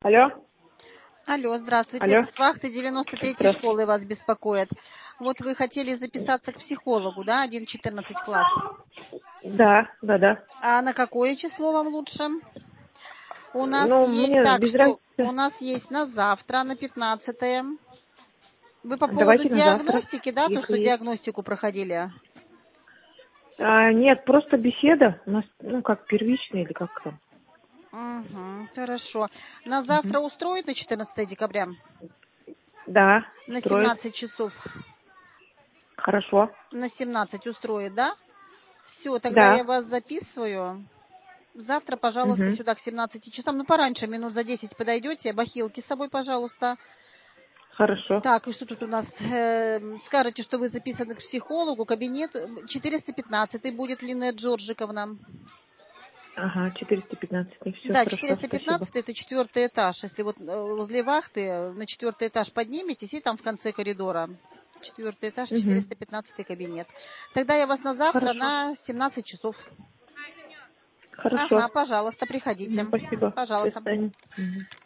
Алло, Алло, здравствуйте. алло. Это с вахты 93-й Здравствуйте. школы вас беспокоит. Вот вы хотели записаться к психологу, да, 1-14 класс. Да. А на какое число вам лучше? У нас Ну, есть мне так, без что разницы. у нас есть на завтра, на 15-е. Вы по поводу Давайте на завтра, диагностики, да, то, если что есть. диагностику проходили? Нет, просто беседа. У нас, как первичная или как там. Угу, хорошо. На Мгм. завтра устроит на 14 декабря? Да, На строит. 17 часов? Хорошо. На 17 устроит, да? Все, тогда я Да. вас записываю. Завтра, пожалуйста, Мгм. сюда к 17 часам. Ну, пораньше, минут за 10 подойдете. Бахилки с собой, пожалуйста. Хорошо. Так, и что тут у нас? Скажете, что вы записаны к психологу. Кабинет 415 будет Линет Джорджиковна. Ага, 415. Все Да, хорошо, спасибо. 415 это 4-й этаж. Если вот возле вахты на 4-й этаж подниметесь, и там в конце коридора 4-й этаж, Угу. 415 кабинет. Тогда я вас на завтра Хорошо. на 17 часов. Хорошо. Ага, пожалуйста, приходите. Спасибо. До Пожалуйста. свидания. Мгм.